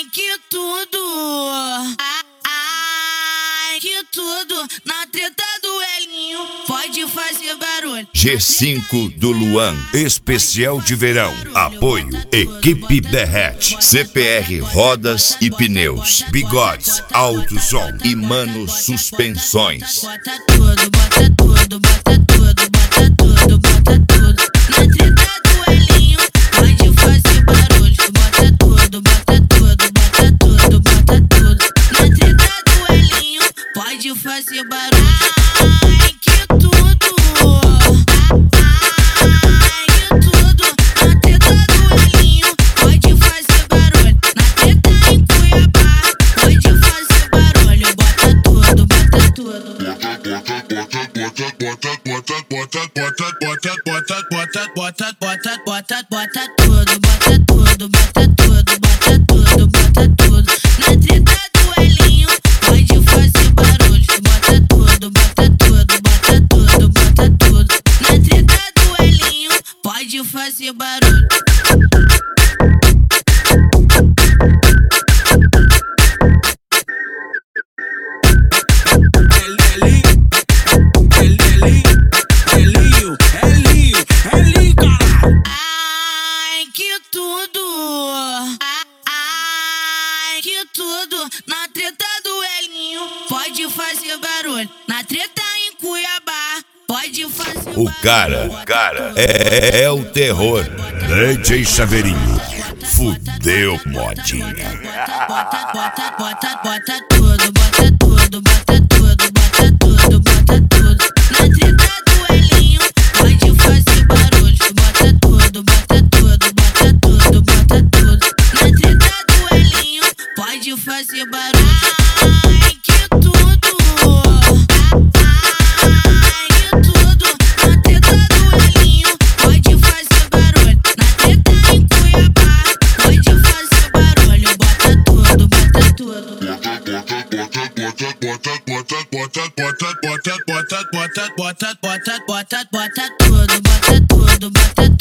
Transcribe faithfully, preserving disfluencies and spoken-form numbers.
que tudo, ai, que tudo, na treta do Elinho, pode fazer barulho. G cinco do Luan, especial de verão. Apoio, Equipe Derrete, C P R Rodas e Pneus, Bigodes, Alto Som e Mano Suspensões. Bota tudo, bota tudo, bota tudo, bota tudo, bota tudo. Na treta do Elinho, pode fazer barulho. Bota tudo, bota tudo, bota tudo, bota tudo. Na treta do Elinho, pode fazer barulho. Ai, que tudo, ai, que tudo. Na treta do Elinho, pode fazer barulho. Na treta em Cuiabá, pode fazer barulho. Bota tudo, bota tudo. Bota, bota, bota, bota, bota, bota, bota, bota, Bota, bota, bota tudo, bota tudo, bota tudo, bota tudo, bota tudo. Na treta do Elinho, pode fazer barulho. Bota tudo, bota tudo, bota tudo, bota tudo. Na treta do Elinho, pode fazer barulho. Ai, que tudo, ai, que tudo. Na treta do Elinho, pode fazer barulho. Na treta em Cuiabá, pode fazer barulho. O cara, o cara é, é o terror. D J Chaveirinho, fudeu modinha. Bota, bota, bota, bota tudo, bota tudo, bota tudo, bota tudo, bota tudo. Na treta do Elinho, pode fazer barulho. Bota tudo, bota tudo, bota tudo, bota tudo. Na treta do Elinho, pode fazer barulho. Ai, que tudo, ai, que tudo. Na treta do Elinho, pode fazer barulho. Na treta em Cuiabá, pode fazer barulho. Bota tudo, bota tudo. bota, bota, bota, bota, bota, bota, bota, bota, Bota, bota, bota tudo, bota tudo, bota